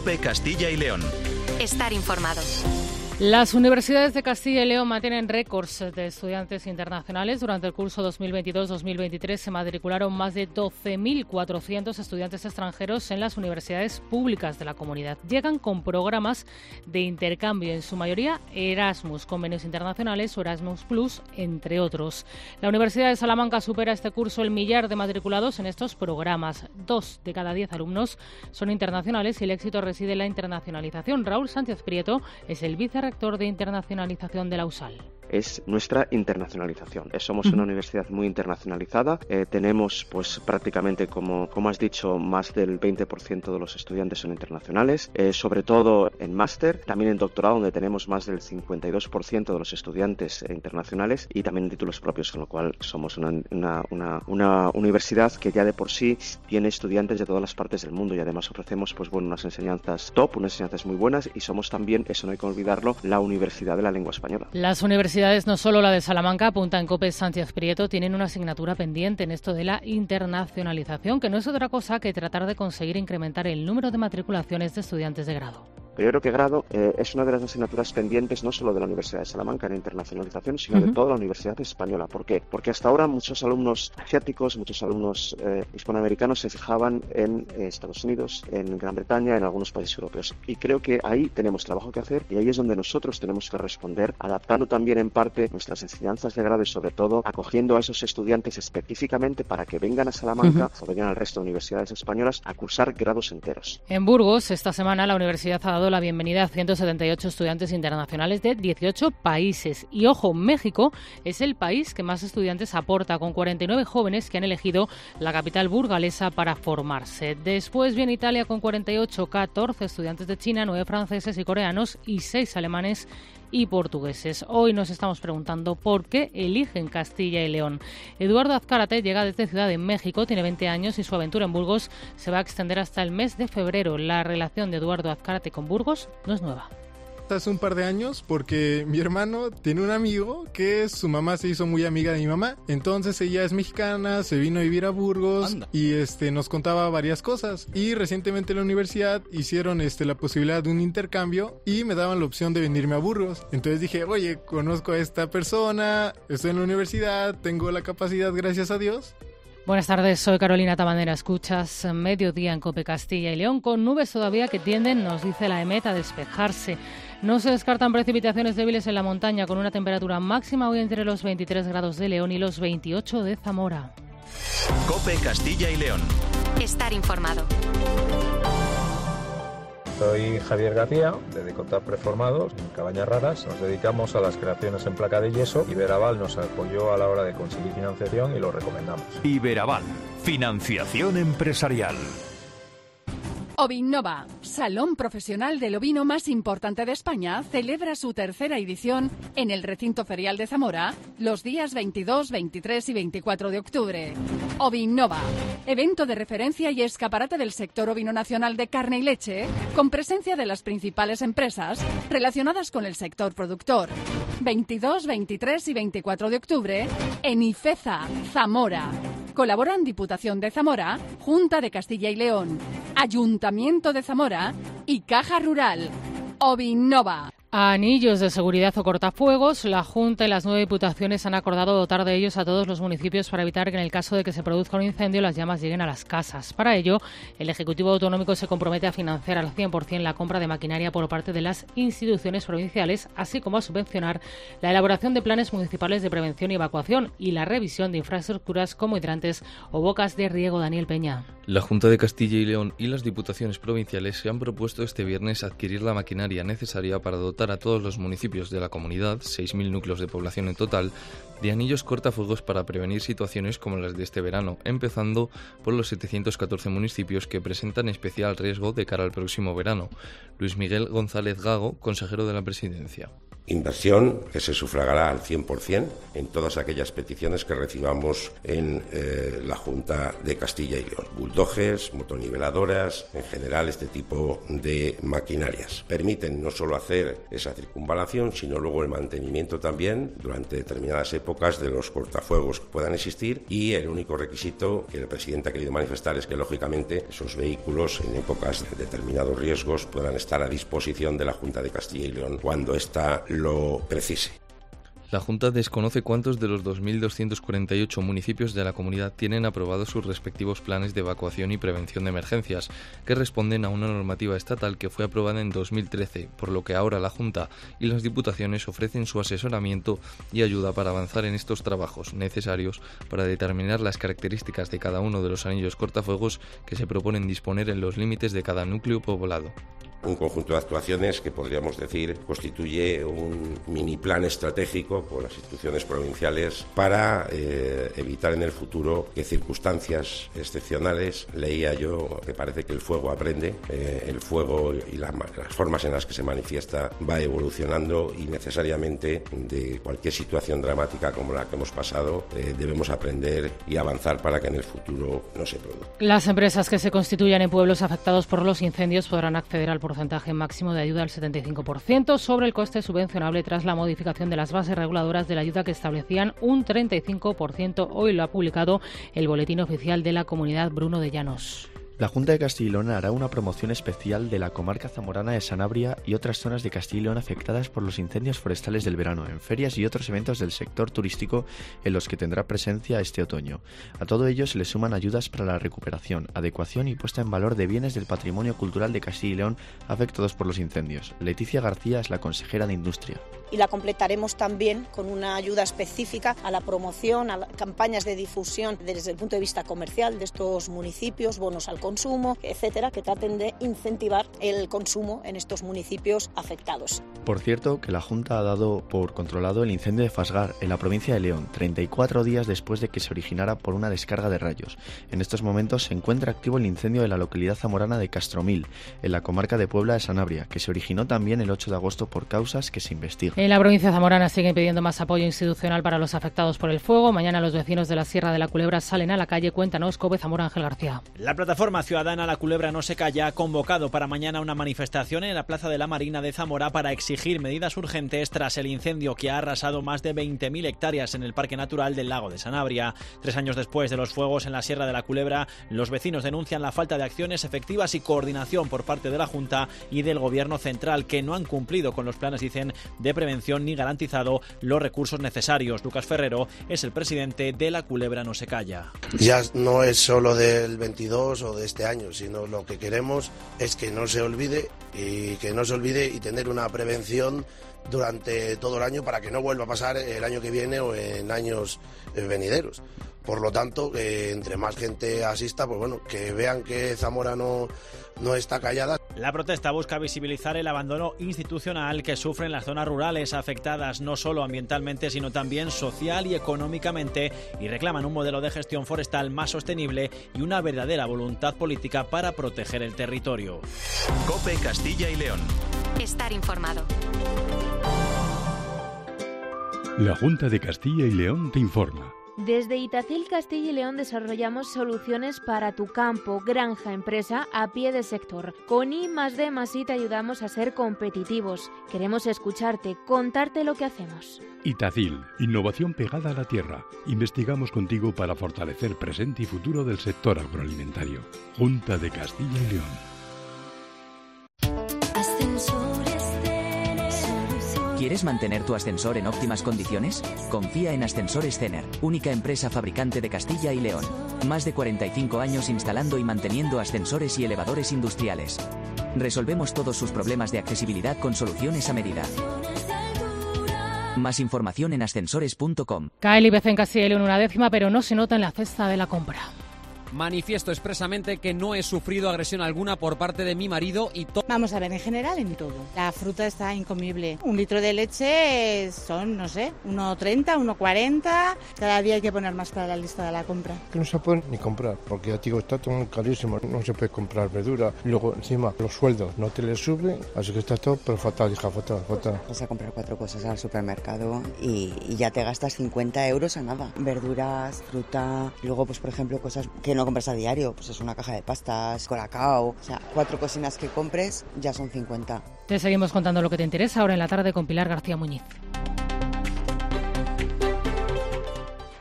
COPE Castilla y León. Estar informado. Las universidades de Castilla y León mantienen récords de estudiantes internacionales. Durante el curso 2022-2023 se matricularon más de 12.400 estudiantes extranjeros en las universidades públicas de la comunidad. Llegan con programas de intercambio, en su mayoría Erasmus, convenios internacionales o Erasmus Plus, entre otros. La Universidad de Salamanca supera este curso el 1.000.000 de matriculados en estos programas. 2 de cada 10 alumnos son internacionales y el éxito reside en la internacionalización. Raúl Sánchez Prieto es el vicerrector de internacionalización de la USAL. Es nuestra internacionalización. Somos una universidad muy internacionalizada. Tenemos, pues prácticamente, como has dicho, más del 20% de los estudiantes son internacionales, sobre todo en máster, también en doctorado, donde tenemos más del 52% de los estudiantes internacionales, y también en títulos propios, con lo cual somos una universidad que ya de por sí tiene estudiantes de todas las partes del mundo, y además ofrecemos unas enseñanzas top, unas enseñanzas muy buenas, y somos también, eso no hay que olvidarlo, la Universidad de la Lengua Española. Las universidades, no solo la de Salamanca, apunta en COPE Sánchez Prieto, tienen una asignatura pendiente en esto de la internacionalización, que no es otra cosa que tratar de conseguir incrementar el número de matriculaciones de estudiantes de grado. Pero yo creo que grado es una de las asignaturas pendientes no solo de la Universidad de Salamanca en internacionalización, sino de toda la Universidad Española. ¿Por qué? Porque hasta ahora muchos alumnos asiáticos, muchos alumnos hispanoamericanos se fijaban en Estados Unidos, en Gran Bretaña, en algunos países europeos. Y creo que ahí tenemos trabajo que hacer, y ahí es donde nosotros tenemos que responder, adaptando también en parte nuestras enseñanzas de grado y sobre todo acogiendo a esos estudiantes específicamente para que vengan a Salamanca o vengan al resto de universidades españolas a cursar grados enteros. En Burgos, esta semana, la universidad ha dado la bienvenida a 178 estudiantes internacionales de 18 países. Y ojo, México es el país que más estudiantes aporta, con 49 jóvenes que han elegido la capital burgalesa para formarse. Después viene Italia con 48, 14 estudiantes de China, 9 franceses y coreanos y 6 alemanes y portugueses. Hoy nos estamos preguntando por qué eligen Castilla y León. Eduardo Azcárate llega desde Ciudad de México, tiene 20 años y su aventura en Burgos se va a extender hasta el mes de febrero. La relación de Eduardo Azcárate con Burgos no es nueva. Hace un par de años, porque mi hermano tiene un amigo que su mamá se hizo muy amiga de mi mamá. Entonces ella es mexicana, se vino a vivir a Burgos. Anda. Y nos contaba varias cosas. Y recientemente en la universidad hicieron la posibilidad de un intercambio y me daban la opción de venirme a Burgos. Entonces dije, oye, conozco a esta persona, estoy en la universidad, tengo la capacidad, gracias a Dios. Buenas tardes, soy Carolina Tabandera. Escuchas Mediodía en COPE Castilla y León, con nubes todavía que tienden, nos dice la EMET, a despejarse. No se descartan precipitaciones débiles en la montaña, con una temperatura máxima hoy entre los 23 grados de León y los 28 de Zamora. COPE Castilla y León. Estar informado. Soy Javier García, de Decotar Preformados, en Cabañas Raras. Nos dedicamos a las creaciones en placa de yeso. Iberaval nos apoyó a la hora de conseguir financiación y lo recomendamos. Iberaval, financiación empresarial. Ovinnova, salón profesional del ovino más importante de España, celebra su tercera edición en el recinto ferial de Zamora los días 22, 23 y 24 de octubre. Ovinnova, evento de referencia y escaparate del sector ovino nacional de carne y leche, con presencia de las principales empresas relacionadas con el sector productor. 22, 23 y 24 de octubre en Ifeza, Zamora. Colaboran Diputación de Zamora, Junta de Castilla y León, Ayuntamiento de Zamora y Caja Rural. Ovinnova. Anillos de seguridad o cortafuegos. La Junta y las 9 diputaciones han acordado dotar de ellos a todos los municipios para evitar que en el caso de que se produzca un incendio las llamas lleguen a las casas. Para ello, el Ejecutivo Autonómico se compromete a financiar al 100% la compra de maquinaria por parte de las instituciones provinciales, así como a subvencionar la elaboración de planes municipales de prevención y evacuación y la revisión de infraestructuras como hidrantes o bocas de riego. Daniel Peña. La Junta de Castilla y León y las diputaciones provinciales se han propuesto este viernes adquirir la maquinaria necesaria para dotar a todos los municipios de la comunidad, 6.000 núcleos de población en total, de anillos cortafuegos para prevenir situaciones como las de este verano, empezando por los 714 municipios que presentan especial riesgo de cara al próximo verano. Luis Miguel González Gago, consejero de la Presidencia. Inversión que se sufragará al 100% en todas aquellas peticiones que recibamos en la Junta de Castilla y León. Bulldozers, motoniveladoras, en general este tipo de maquinarias. Permiten no solo hacer esa circunvalación, sino luego el mantenimiento también durante determinadas épocas de los cortafuegos que puedan existir, y el único requisito que el presidente ha querido manifestar es que lógicamente esos vehículos en épocas de determinados riesgos puedan estar a disposición de la Junta de Castilla y León cuando ésta lo precise. La Junta desconoce cuántos de los 2.248 municipios de la comunidad tienen aprobados sus respectivos planes de evacuación y prevención de emergencias, que responden a una normativa estatal que fue aprobada en 2013, por lo que ahora la Junta y las diputaciones ofrecen su asesoramiento y ayuda para avanzar en estos trabajos necesarios para determinar las características de cada uno de los anillos cortafuegos que se proponen disponer en los límites de cada núcleo poblado. Un conjunto de actuaciones que podríamos decir constituye un mini plan estratégico por las instituciones provinciales para evitar en el futuro que circunstancias excepcionales, leía yo que parece que el fuego aprende, el fuego y las formas en las que se manifiesta va evolucionando, y necesariamente de cualquier situación dramática como la que hemos pasado debemos aprender y avanzar para que en el futuro no se produzca. Las empresas que se constituyan en pueblos afectados por los incendios podrán acceder al porcentaje máximo de ayuda al 75% sobre el coste subvencionable tras la modificación de las bases reguladoras de la ayuda que establecían un 35%. Hoy lo ha publicado el Boletín Oficial de la Comunidad. Bruno de Llanos. La Junta de Castilla y León hará una promoción especial de la comarca zamorana de Sanabria y otras zonas de Castilla y León afectadas por los incendios forestales del verano, en ferias y otros eventos del sector turístico en los que tendrá presencia este otoño. A todo ello se le suman ayudas para la recuperación, adecuación y puesta en valor de bienes del patrimonio cultural de Castilla y León afectados por los incendios. Leticia García es la consejera de Industria. Y la completaremos también con una ayuda específica a la promoción, a las campañas de difusión desde el punto de vista comercial de estos municipios, bonos al consumo, etcétera, que traten de incentivar el consumo en estos municipios afectados. Por cierto, que la Junta ha dado por controlado el incendio de Fasgar, en la provincia de León, 34 días después de que se originara por una descarga de rayos. En estos momentos se encuentra activo el incendio de la localidad zamorana de Castromil, en la comarca de Puebla de Sanabria, que se originó también el 8 de agosto por causas que se investigan. En la provincia zamorana siguen pidiendo más apoyo institucional para los afectados por el fuego. Mañana los vecinos de la Sierra de la Culebra salen a la calle. Cuéntanos, Cope Zamora, Ángel García. La plataforma ciudadana La Culebra no se calla ha convocado para mañana una manifestación en la Plaza de la Marina de Zamora para exigir medidas urgentes tras el incendio que ha arrasado más de 20.000 hectáreas en el Parque Natural del Lago de Sanabria. 3 años después de los fuegos en la Sierra de la Culebra, los vecinos denuncian la falta de acciones efectivas y coordinación por parte de la Junta y del Gobierno central, que no han cumplido con los planes, dicen, de prevención ni garantizado los recursos necesarios. Lucas Ferrero es el presidente de La Culebra no se calla. Ya no es solo del 22 o de este año, sino lo que queremos es que no se olvide y tener una prevención durante todo el año para que no vuelva a pasar el año que viene o en años venideros. Por lo tanto, entre más gente asista, pues bueno, que vean que Zamora no está callada. La protesta busca visibilizar el abandono institucional que sufren las zonas rurales afectadas no solo ambientalmente, sino también social y económicamente, y reclaman un modelo de gestión forestal más sostenible y una verdadera voluntad política para proteger el territorio. COPE Castilla y León. Estar informado. La Junta de Castilla y León te informa. Desde Itacil Castilla y León desarrollamos soluciones para tu campo, granja, empresa a pie de sector. Con I+D+I te ayudamos a ser competitivos. Queremos escucharte, contarte lo que hacemos. Itacil, innovación pegada a la tierra. Investigamos contigo para fortalecer presente y futuro del sector agroalimentario. Junta de Castilla y León. ¿Quieres mantener tu ascensor en óptimas condiciones? Confía en Ascensores Cener, única empresa fabricante de Castilla y León. Más de 45 años instalando y manteniendo ascensores y elevadores industriales. Resolvemos todos sus problemas de accesibilidad con soluciones a medida. Más información en ascensores.com. Cae el IPC en Castilla y León 1/10, pero no se nota en la cesta de la compra. Manifiesto expresamente que no he sufrido agresión alguna por parte de mi marido y Vamos a ver, en general en todo. La fruta está incomible. Un litro de leche son, no sé, 1,30, 1,40. Cada día hay que poner más para la lista de la compra. Que no se puede ni comprar, porque ya digo, está todo carísimo. No se puede comprar verdura. Luego, encima, los sueldos no te les suben, así que está todo, pero fatal, hija, fatal. Vas a comprar 4 cosas al supermercado y ya te gastas 50 euros a nada. Verduras, fruta, luego, pues por ejemplo, cosas que no compras a diario, pues es una caja de pastas, colacao, o sea, 4 cocinas que compres ya son 50. Te seguimos contando lo que te interesa ahora en la tarde con Pilar García Muñiz.